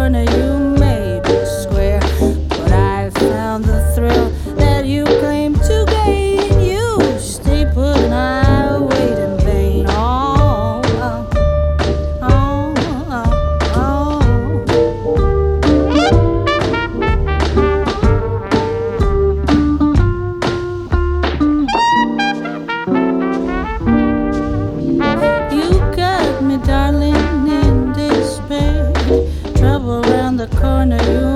corner. You may be square, but I found the thrill that you claim to gain. You stay put and I wait in vain. Oh, oh, oh, oh. You got me, darling, in despair. Trouble around the corner. You